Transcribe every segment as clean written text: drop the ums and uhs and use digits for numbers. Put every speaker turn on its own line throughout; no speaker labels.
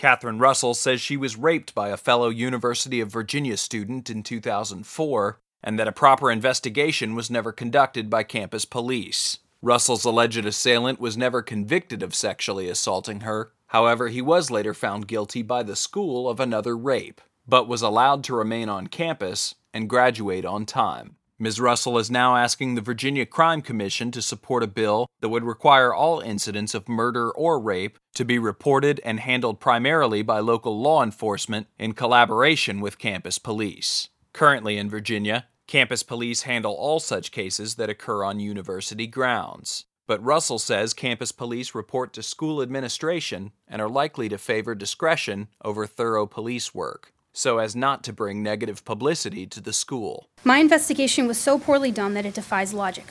Catherine Russell says she was raped by a fellow University of Virginia student in 2004 and that a proper investigation was never conducted by campus police. Russell's alleged assailant was never convicted of sexually assaulting her. However, he was later found guilty by the school of another rape, but was allowed to remain on campus and graduate on time. Ms. Russell is now asking the Virginia Crime Commission to support a bill that would require all incidents of murder or rape to be reported and handled primarily by local law enforcement in collaboration with campus police. Currently in Virginia, campus police handle all such cases that occur on university grounds. But Russell says campus police report to school administration and are likely to favor discretion over thorough police work, so as not to bring negative publicity to the school.
My investigation was so poorly done that it defies logic.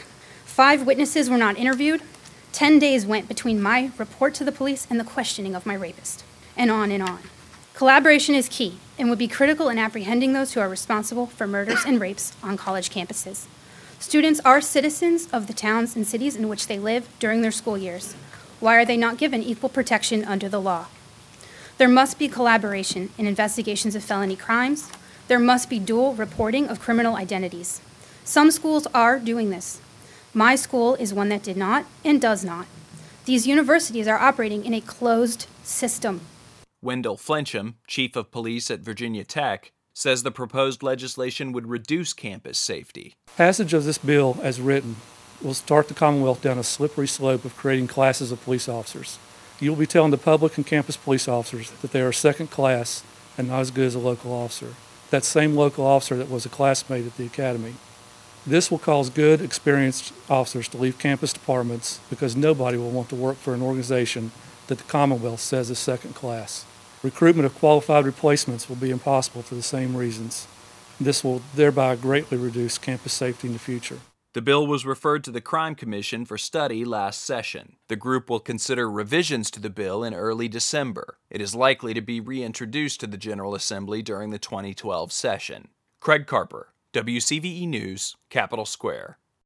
5 witnesses were not interviewed. 10 days went between my report to the police and the questioning of my rapist. And on and on. Collaboration is key and would be critical in apprehending those who are responsible for murders and rapes on college campuses. Students are citizens of the towns and cities in which they live during their school years. Why are they not given equal protection under the law? There must be collaboration in investigations of felony crimes. There must be dual reporting of criminal identities. Some schools are doing this. My school is one that did not and does not. These universities are operating in a closed system.
Wendell Flincham, chief of police at Virginia Tech, says the proposed legislation would reduce campus safety.
Passage of this bill, as written, will start the Commonwealth down a slippery slope of creating classes of police officers. You'll be telling the public and campus police officers that they are second class and not as good as a local officer. That same local officer that was a classmate at the academy. This will cause good, experienced officers to leave campus departments because nobody will want to work for an organization that the Commonwealth says is second class. Recruitment of qualified replacements will be impossible for the same reasons. This will thereby greatly reduce campus safety in the future.
The bill was referred to the Crime Commission for study last session. The group will consider revisions to the bill in early December. It is likely to be reintroduced to the General Assembly during the 2012 session. Craig Carper, WCVE News, Capitol Square.